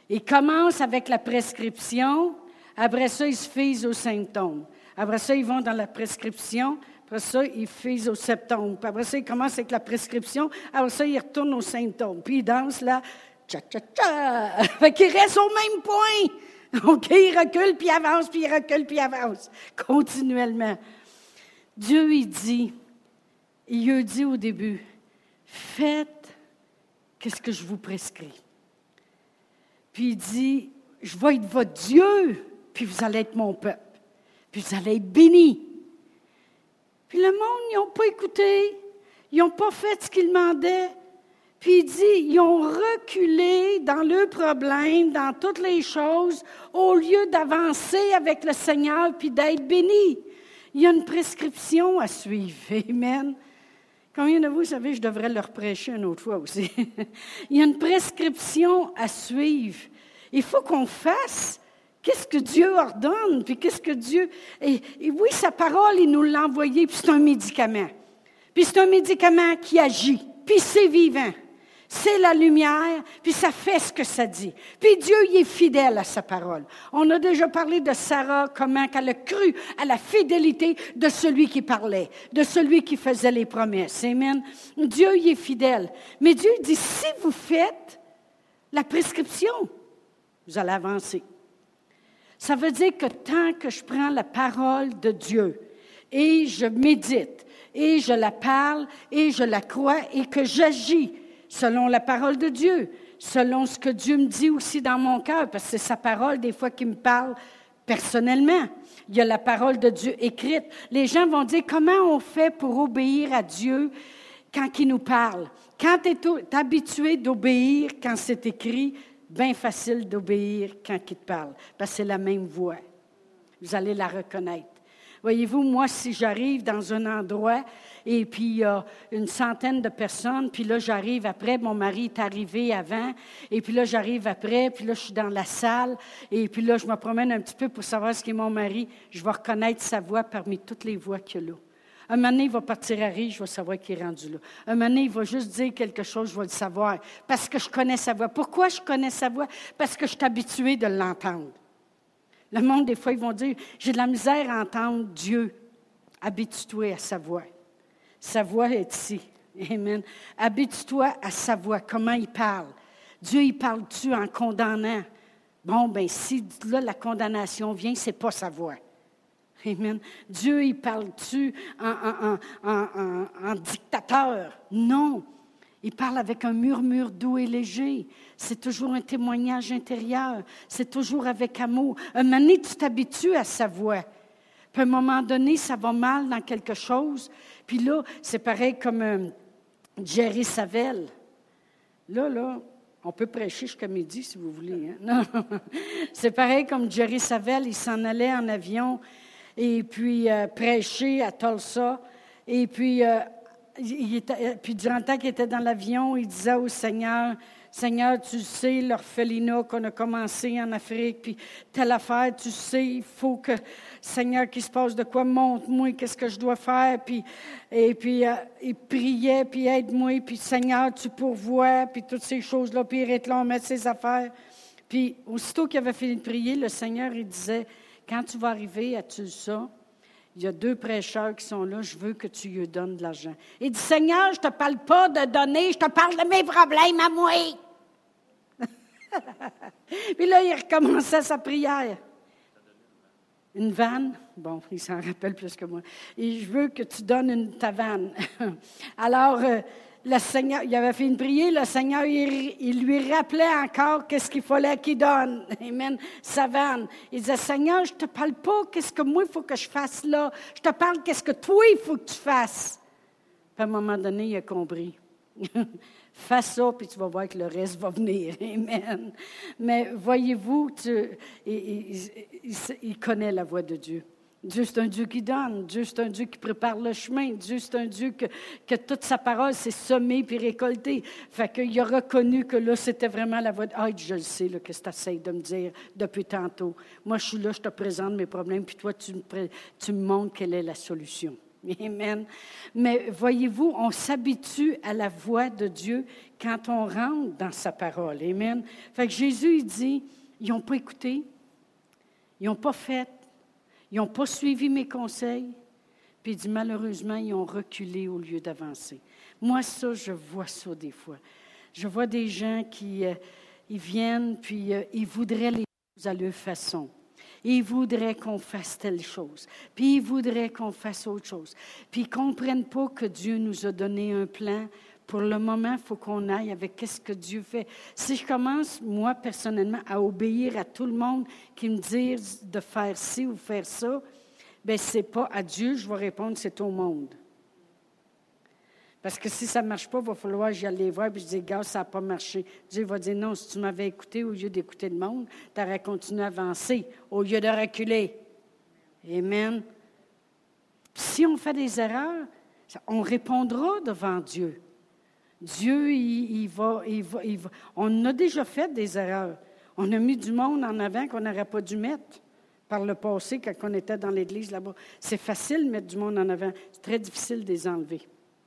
Ils commencent avec la prescription. Après ça, ils se fient aux symptômes. Après ça, ils vont dans la prescription. Après ça, ils fient aux symptômes. Puis après ça, ils commencent avec la prescription. Après ça, ils retournent aux symptômes. Puis ils dansent là. Tcha-tcha-tcha! Fait qu'ils restent au même point. OK, ils reculent, puis ils avancent, puis ils reculent, puis ils avancent. Continuellement. Dieu, il dit, il lui dit au début, faites qu'est-ce que je vous prescris. Puis il dit, je vais être votre Dieu, puis vous allez être mon peuple. Puis vous allez être bénis. Puis le monde, ils n'ont pas écouté. Ils n'ont pas fait ce qu'il demandait. Puis il dit, ils ont reculé dans leurs problèmes, dans toutes les choses, au lieu d'avancer avec le Seigneur puis d'être bénis. Il y a une prescription à suivre. Amen. Combien de vous savez, je devrais leur prêcher une autre fois aussi. Il y a une prescription à suivre. Il faut qu'on fasse qu'est-ce que Dieu ordonne, puis qu'est-ce que Dieu... Et, et oui, sa parole, il nous l'a envoyé, puis c'est un médicament. Puis c'est un médicament qui agit, puis c'est vivant. C'est la lumière, puis ça fait ce que ça dit. Puis Dieu, il est fidèle à sa parole. On a déjà parlé de Sarah, comment elle a cru à la fidélité de celui qui parlait, de celui qui faisait les promesses. Amen. Dieu, il est fidèle. Mais Dieu dit, si vous faites la prescription, vous allez avancer. Ça veut dire que tant que je prends la parole de Dieu et je médite, et je la parle, et je la crois, et que j'agis selon la parole de Dieu, selon ce que Dieu me dit aussi dans mon cœur, parce que c'est sa parole des fois qui me parle personnellement. Il y a la parole de Dieu écrite. Les gens vont dire, comment on fait pour obéir à Dieu quand il nous parle? Quand tu es habitué d'obéir quand c'est écrit, bien facile d'obéir quand il te parle, parce que c'est la même voix. Vous allez la reconnaître. Voyez-vous, moi, si j'arrive dans un endroit et puis il y a une centaine de personnes, puis là, j'arrive après, mon mari est arrivé avant, et puis là, j'arrive après, puis là, je suis dans la salle, et puis là, je me promène un petit peu pour savoir ce qu'est mon mari. Je vais reconnaître sa voix parmi toutes les voix qu'il y a là. Un moment donné, il va partir à rire, je vais savoir qu'il est rendu là. Un moment donné, il va juste dire quelque chose, je vais le savoir, parce que je connais sa voix. Pourquoi je connais sa voix? Parce que je suis habituée de l'entendre. Le monde, des fois, ils vont dire, j'ai de la misère à entendre Dieu. Habitue-toi à sa voix. Sa voix est ici. Amen. Habitue-toi à sa voix, comment il parle. Dieu, il parle-tu en condamnant? Bon, bien, si là, la condamnation vient, ce n'est pas sa voix. Amen. Dieu, il parle-tu en, en, en, en, en dictateur? Non. Il parle avec un murmure doux et léger. C'est toujours un témoignage intérieur. C'est toujours avec amour. Un moment donné, tu t'habitues à sa voix. Puis à un moment donné, ça va mal dans quelque chose. Puis là, c'est pareil comme euh, Jerry Savelle. Là, là, on peut prêcher jusqu'à midi si vous voulez. Hein? Non. C'est pareil comme Jerry Savelle. Il s'en allait en avion et puis euh, prêcher à Tulsa. Et puis... Euh, Il était, puis durant le temps qu'il était dans l'avion, il disait au Seigneur, « Seigneur, tu sais, l'orphelinat qu'on a commencé en Afrique, puis telle affaire, tu sais, il faut que, Seigneur, qu'il se passe de quoi, montre-moi, qu'est-ce que je dois faire. » Puis, et puis, euh, il priait, puis aide-moi, puis Seigneur, tu pourvois, puis toutes ces choses-là, puis il est là, on met ses affaires. Puis, aussitôt qu'il avait fini de prier, le Seigneur, il disait, « Quand tu vas arriver à Tulsa, il y a deux prêcheurs qui sont là, je veux que tu lui donnes de l'argent. » Il dit, « Seigneur, je ne te parle pas de donner, je te parle de mes problèmes à moi. » Puis là, il recommençait sa prière. Une vanne? Bon, il s'en rappelle plus que moi. Et je veux que tu donnes une, ta vanne. Alors, euh, le Seigneur, il avait fait une prière, le Seigneur, il, il lui rappelait encore qu'est-ce qu'il fallait qu'il donne. Amen. Sa vanne. Il disait, Seigneur, je ne te parle pas qu'est-ce que moi, il faut que je fasse là. Je te parle qu'est-ce que toi, il faut que tu fasses. Puis à un moment donné, il a compris. Fais ça, puis tu vas voir que le reste va venir. Amen. Mais voyez-vous, tu, il, il, il, il connaît la voix de Dieu. Dieu, c'est un Dieu qui donne. Dieu, c'est un Dieu qui prépare le chemin. Dieu, c'est un Dieu que, que toute sa parole, c'est semé puis récolté. Fait qu'il a reconnu que là, c'était vraiment la voix de... Ah, je le sais, là, que tu essaies de me dire depuis tantôt. Moi, je suis là, je te présente mes problèmes, puis toi, tu me, pré... tu me montres quelle est la solution. Amen. Mais voyez-vous, on s'habitue à la voix de Dieu quand on rentre dans sa parole. Amen. Fait que Jésus, il dit, ils n'ont pas écouté, ils n'ont pas fait, ils n'ont pas suivi mes conseils. Puis il dit, malheureusement, ils ont reculé au lieu d'avancer. Moi, ça, je vois ça des fois. Je vois des gens qui euh, ils viennent, puis euh, ils voudraient les choses à leur façon. Ils voudraient qu'on fasse telle chose. Puis ils voudraient qu'on fasse autre chose. Puis ils ne comprennent pas que Dieu nous a donné un plan. Pour le moment, il faut qu'on aille avec qu'est-ce que Dieu fait. Si je commence, moi, personnellement, à obéir à tout le monde qui me dit de faire ci ou faire ça, bien, ce n'est pas à Dieu, je vais répondre, c'est au monde. Parce que si ça ne marche pas, il va falloir que j'aille les voir et je dis, gars, ça n'a pas marché. Dieu va dire, non, si tu m'avais écouté au lieu d'écouter le monde, tu aurais continué à avancer au lieu de reculer. Amen. Puis si on fait des erreurs, on répondra devant Dieu. Dieu, il, il, va, il, va, il va. On a déjà fait des erreurs. On a mis du monde en avant qu'on n'aurait pas dû mettre par le passé quand on était dans l'église là-bas. C'est facile de mettre du monde en avant. C'est très difficile de les enlever.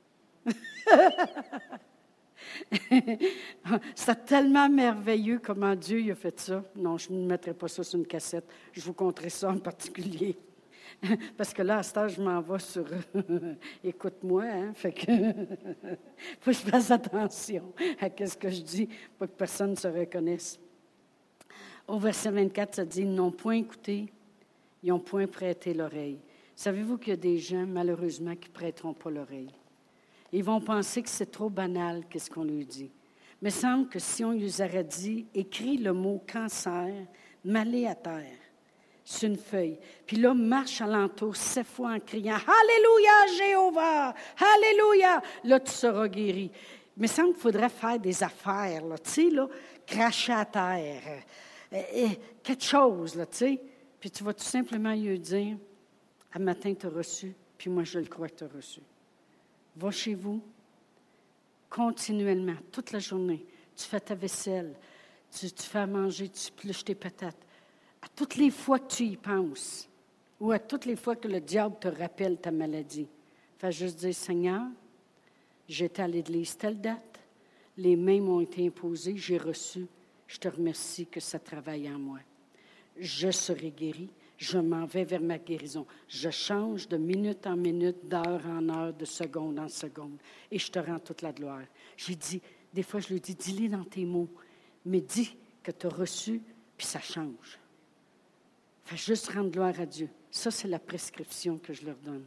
C'est tellement merveilleux comment Dieu il a fait ça. Non, je ne mettrai pas ça sur une cassette. Je vous conterai ça en particulier. Parce que là, à ce temps, je m'en vais sur « Écoute-moi hein? ». Fait que faut que je fasse attention à ce que je dis pour que personne ne se reconnaisse. Au verset vingt-quatre, ça dit « Ils n'ont point écouté, ils n'ont point prêté l'oreille ». Savez-vous qu'il y a des gens, malheureusement, qui ne prêteront pas l'oreille? Ils vont penser que c'est trop banal, qu'est-ce qu'on lui dit. Mais il semble que si on lui aurait dit, écris le mot cancer, malé à terre, sur une feuille, puis là, marche alentour sept fois en criant, Alléluia, Jéhovah, Alléluia, là, tu seras guéri. Mais il semble qu'il faudrait faire des affaires, là, tu sais, là, cracher à terre, euh, euh, quelque chose, là, tu sais. Puis tu vas tout simplement lui dire, à matin, tu as reçu, puis moi, je le crois que tu as reçu. Va chez vous, continuellement, toute la journée. Tu fais ta vaisselle, tu, tu fais à manger, tu pluches tes patates. À toutes les fois que tu y penses, ou à toutes les fois que le diable te rappelle ta maladie, fais juste dire, Seigneur, j'étais à l'église telle date, les mains m'ont été imposées, j'ai reçu, je te remercie que ça travaille en moi. Je serai guéri. Je m'en vais vers ma guérison. Je change de minute en minute, d'heure en heure, de seconde en seconde. Et je te rends toute la gloire. J'ai dit, des fois je lui dis, dis-les dans tes mots, mais dis que tu as reçu, puis ça change. Fais juste rendre gloire à Dieu. Ça, c'est la prescription que je leur donne.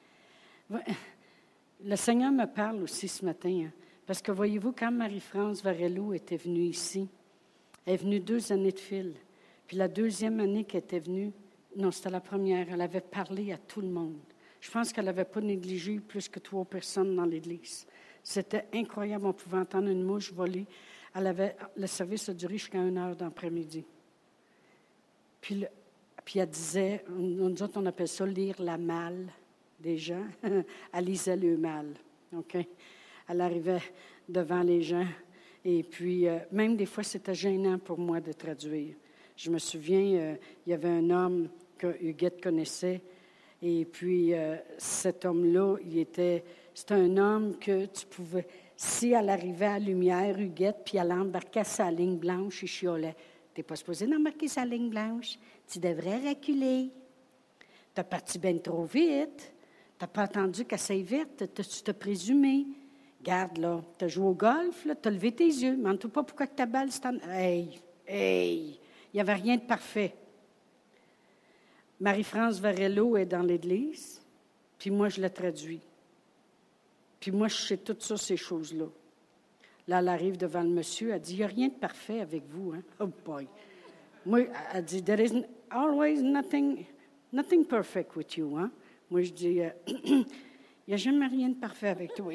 Le Seigneur me parle aussi ce matin, hein, parce que voyez-vous, quand Marie-France Varello était venue ici, elle est venue deux années de fil. Puis la deuxième année qu'elle était venue, non, c'était la première. Elle avait parlé à tout le monde. Je pense qu'elle n'avait pas négligé plus que trois personnes dans l'église. C'était incroyable. On pouvait entendre une mouche voler. Elle avait, le service a duré jusqu'à une heure d'après-midi. Puis, le, puis elle disait, nous autres, on appelle ça lire la malle des gens. Elle lisait le mal. Okay? Elle arrivait devant les gens. Et puis, euh, même des fois, c'était gênant pour moi de traduire. Je me souviens, euh, il y avait un homme que Huguette connaissait, et puis euh, cet homme-là, il était, c'était un homme que tu pouvais, si elle arrivait à la lumière, Huguette, puis elle embarquait sa ligne blanche, il chiolait. Tu n'es pas supposé d'embarquer sa ligne blanche, tu devrais reculer. Tu as parti bien trop vite, tu n'as pas attendu qu'elle s'aille vite, tu t'es présumé. Garde, là, tu as joué au golf, tu as levé tes yeux, ne demande pas pourquoi ta balle s'est en... Hey, hey! Il n'y avait rien de parfait. Marie-France Varello est dans l'Église, puis moi, je la traduis. Puis moi, je sais toutes ça, ces choses-là. Là, elle arrive devant le monsieur, elle dit, il n'y a rien de parfait avec vous, hein? Oh boy! Moi, elle dit, there is always nothing, nothing perfect with you, hein? Moi, je dis, il n'y a jamais rien de parfait avec toi.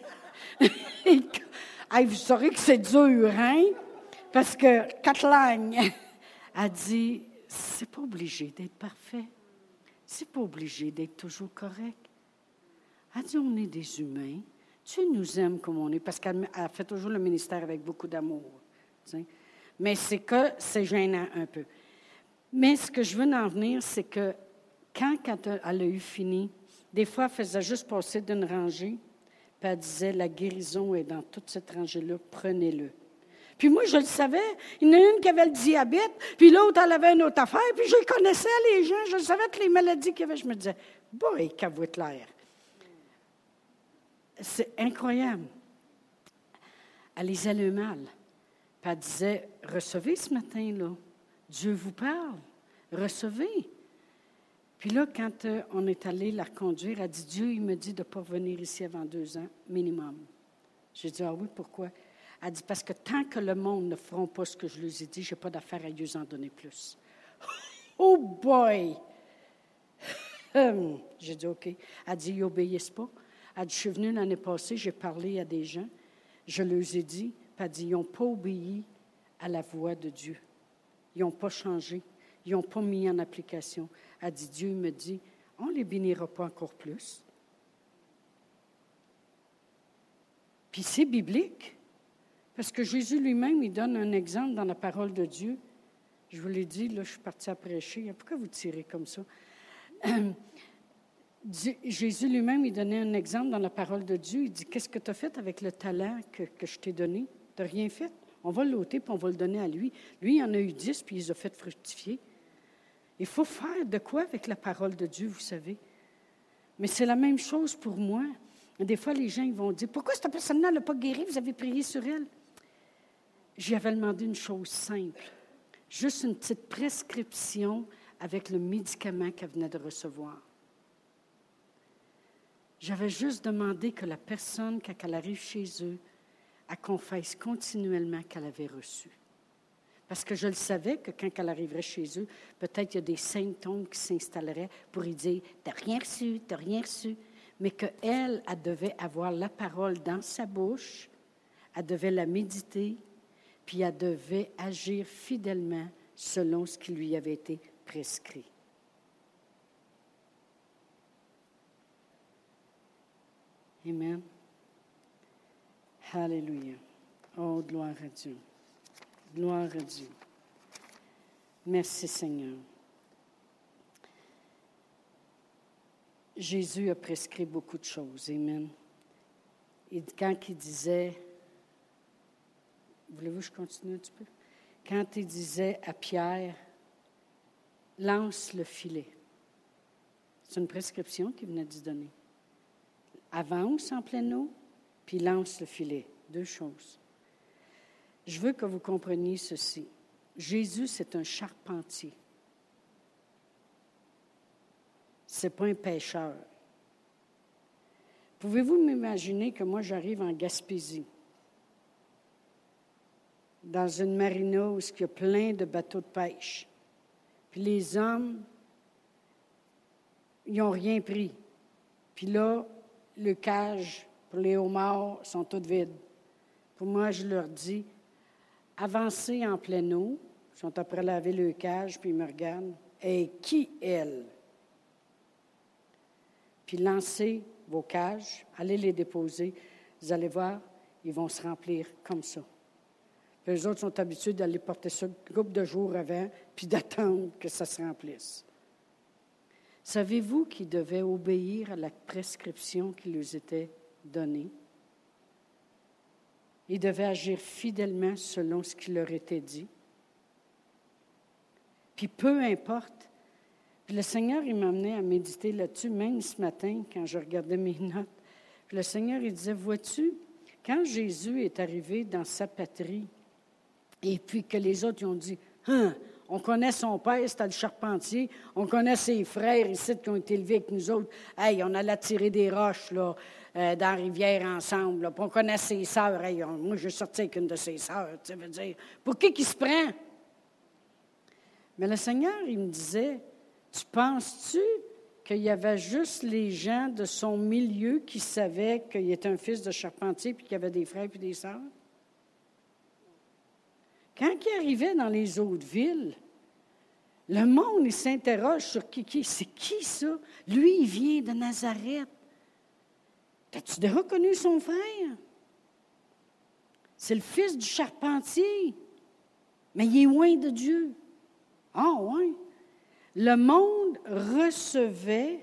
Hey, vous saurez que c'est dur, hein? Parce que, Catelagne... Elle dit, c'est pas obligé d'être parfait. C'est pas obligé d'être toujours correct. Elle dit, on est des humains. Dieu nous aime comme on est, parce qu'elle fait toujours le ministère avec beaucoup d'amour. T'sais. Mais c'est que c'est gênant un peu. Mais ce que je veux en venir, c'est que quand, quand elle a eu fini, Des fois, elle faisait juste passer d'une rangée, puis elle disait, la guérison est dans toute cette rangée-là, prenez-le. Puis moi, je le savais. Il y en a une qui avait le diabète, puis l'autre, elle avait une autre affaire, puis je connaissais les gens, je savais toutes les maladies qu'il y avait. Je me disais, boy, cavouette l'air. C'est incroyable. Elle lisait le mal. Puis elle disait, recevez ce matin-là. Dieu vous parle. Recevez. Puis là, quand euh, on est allé la reconduire, elle dit, Dieu, il me dit de ne pas revenir ici avant deux ans, minimum. J'ai dit, ah oui, pourquoi? Elle dit, parce que tant que le monde ne fera pas ce que je leur ai dit, je n'ai pas d'affaire à eux en donner plus. Oh boy! J'ai dit, OK. Elle dit, ils n'obéissent pas. Elle dit, je suis venue l'année passée, j'ai parlé à des gens, je leur ai dit, puis elle dit, ils n'ont pas obéi à la voix de Dieu. Ils n'ont pas changé. Ils n'ont pas mis en application. Elle dit, Dieu me dit, on ne les bénira pas encore plus. Puis c'est biblique. Parce que Jésus lui-même, il donne un exemple dans la parole de Dieu. Je vous l'ai dit, là, je suis partie à prêcher. Pourquoi vous tirez comme ça? Jésus lui-même, il donnait un exemple dans la parole de Dieu. Il dit, qu'est-ce que tu as fait avec le talent que, que je t'ai donné? Tu n'as rien fait. On va l'ôter, puis on va le donner à lui. Lui, il en a eu dix, puis il les a fait fructifier. Il faut faire de quoi avec la parole de Dieu, vous savez? Mais c'est la même chose pour moi. Des fois, les gens ils vont dire, pourquoi cette personne-là n'a pas guéri? Vous avez prié sur elle? J'y avais demandé une chose simple. Juste une petite prescription avec le médicament qu'elle venait de recevoir. J'avais juste demandé que la personne, quand elle arrive chez eux, elle confesse continuellement qu'elle avait reçu. Parce que je le savais que quand elle arriverait chez eux, peut-être il y a des symptômes qui s'installeraient pour lui dire « t'as rien reçu, t'as rien reçu ». Mais qu'elle, elle devait avoir la parole dans sa bouche, elle devait la méditer, puis elle devait agir fidèlement selon ce qui lui avait été prescrit. Amen. Alléluia. Oh, gloire à Dieu. Gloire à Dieu. Merci Seigneur. Jésus a prescrit beaucoup de choses. Amen. Et quand il disait, voulez-vous que je continue un petit peu? Quand il disait à Pierre, lance le filet. C'est une prescription qu'il venait d'y donner. Avance en pleine eau, puis lance le filet. Deux choses. Je veux que vous compreniez ceci. Jésus, c'est un charpentier. Ce n'est pas un pêcheur. Pouvez-vous m'imaginer que moi, j'arrive en Gaspésie, dans une marina où il y a plein de bateaux de pêche, puis les hommes, ils n'ont rien pris. Puis là, le cage pour les homards sont toutes vides. Pour moi, je leur dis, avancez en pleine eau, ils sont après laver le cage, puis ils me regardent. Et qui, elle? Puis lancez vos cages, allez les déposer. Vous allez voir, ils vont se remplir comme ça. Puis eux autres sont habitués d'aller porter ça une couple de jours avant, puis d'attendre que ça se remplisse. Savez-vous qu'ils devaient obéir à la prescription qui leur était donnée? Ils devaient agir fidèlement selon ce qui leur était dit. Puis peu importe. Puis le Seigneur, il m'amenait à méditer là-dessus, même ce matin, quand je regardais mes notes. Puis le Seigneur, il disait, vois-tu, quand Jésus est arrivé dans sa patrie, et puis que les autres ils ont dit, hein, on connaît son père, c'était le charpentier, on connaît ses frères ici qui ont été élevés avec nous autres. Hey, on allait tirer des roches là, euh, dans la rivière ensemble. Là. Puis on connaît ses sœurs. Hey, on, moi, je suis sortie avec une de ses sœurs. Tu veux dire, pour qui qui se prend? Mais le Seigneur, il me disait, tu penses-tu qu'il y avait juste les gens de son milieu qui savaient qu'il était un fils de charpentier puis qu'il y avait des frères et des sœurs? Quand il arrivait dans les autres villes, le monde, il s'interroge sur qui, qui. C'est qui ça? Lui, il vient de Nazareth. As-tu déjà connu son frère? C'est le fils du charpentier, mais il est loin de Dieu. Ah, oui. Le monde recevait, tu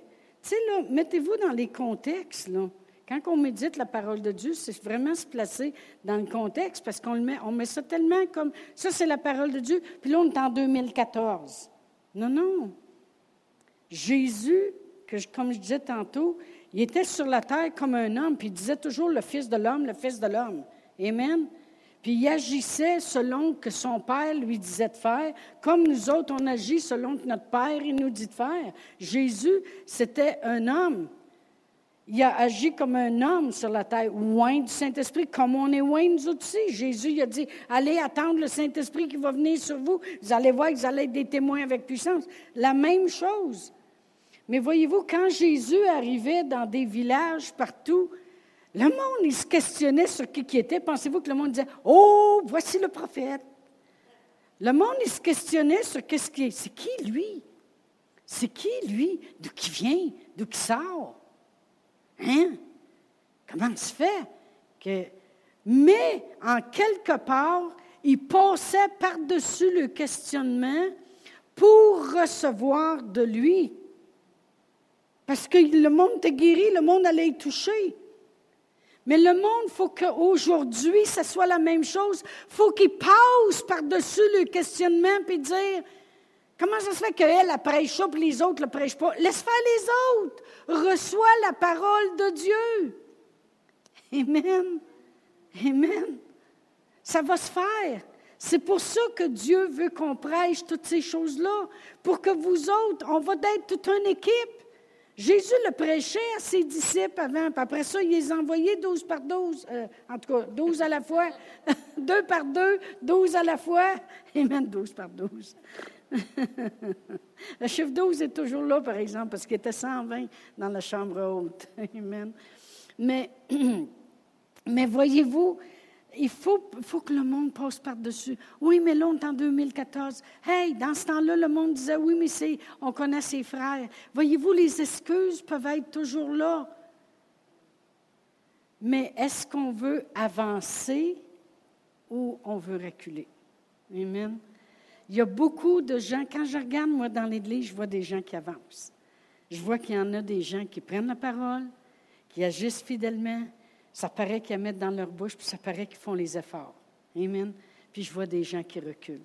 Tu sais, là, mettez-vous dans les contextes, là. Quand on médite la parole de Dieu, c'est vraiment se placer dans le contexte parce qu'on le met, on met ça tellement comme, ça c'est la parole de Dieu, puis là on est en deux mille quatorze. Non, non. Jésus, que je, comme je disais tantôt, il était sur la terre comme un homme, puis il disait toujours le Fils de l'homme, le Fils de l'homme. Amen. Puis il agissait selon que son Père lui disait de faire, comme nous autres, on agit selon que notre Père il nous dit de faire. Jésus, c'était un homme. Il a agi comme un homme sur la terre, oint du Saint-Esprit, comme on est oint nous aussi. Jésus il a dit, allez attendre le Saint-Esprit qui va venir sur vous. Vous allez voir que vous allez être des témoins avec puissance. La même chose. Mais voyez-vous, quand Jésus arrivait dans des villages partout, le monde, il se questionnait sur qui qui était. Pensez-vous que le monde disait, oh, voici le prophète. Le monde, il se questionnait sur qu'est-ce qui est. C'est qui, lui? C'est qui, lui? D'où qui vient? D'où qui sort? Hein? Comment ça se fait? Que... Mais, en quelque part, il passait par-dessus le questionnement pour recevoir de lui. Parce que le monde était guéri, le monde allait y toucher. Mais le monde, il faut qu'aujourd'hui, ça soit la même chose. Il faut qu'il passe par-dessus le questionnement et dire, comment ça se fait qu'elle, elle prêche ça et les autres ne le prêchent pas? Laisse faire les autres. Reçois la parole de Dieu. Amen. Amen. Ça va se faire. C'est pour ça que Dieu veut qu'on prêche toutes ces choses-là. Pour que vous autres, on va être toute une équipe. Jésus le prêchait à ses disciples avant, puis après ça, il les envoyait douze par douze, euh, en tout cas, douze à la fois, deux par deux, douze à la fois, et même douze par douze. Le chiffre douze est toujours là, par exemple, parce qu'il était cent vingt dans la chambre haute. Amen. Mais, mais voyez-vous, il faut, faut que le monde passe par-dessus. Oui, mais là, on est en deux mille quatorze. Hey, dans ce temps-là, le monde disait, oui, mais c'est, on connaît ses frères. Voyez-vous, les excuses peuvent être toujours là. Mais est-ce qu'on veut avancer ou on veut reculer? Amen. Il y a beaucoup de gens, quand je regarde, moi, dans l'Église, je vois des gens qui avancent. Je vois qu'il y en a des gens qui prennent la parole, qui agissent fidèlement. Ça paraît qu'ils la mettent dans leur bouche, puis ça paraît qu'ils font les efforts. Amen. Puis je vois des gens qui reculent.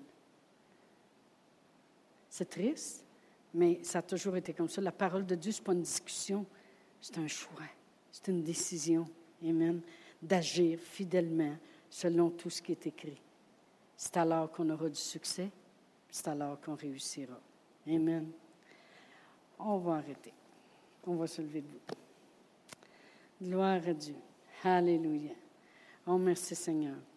C'est triste, mais ça a toujours été comme ça. La parole de Dieu, ce n'est pas une discussion, c'est un choix, c'est une décision. Amen. D'agir fidèlement selon tout ce qui est écrit. C'est alors qu'on aura du succès, c'est alors qu'on réussira. Amen. On va arrêter. On va se lever debout. Gloire à Dieu. Alléluia. Oh, merci Seigneur.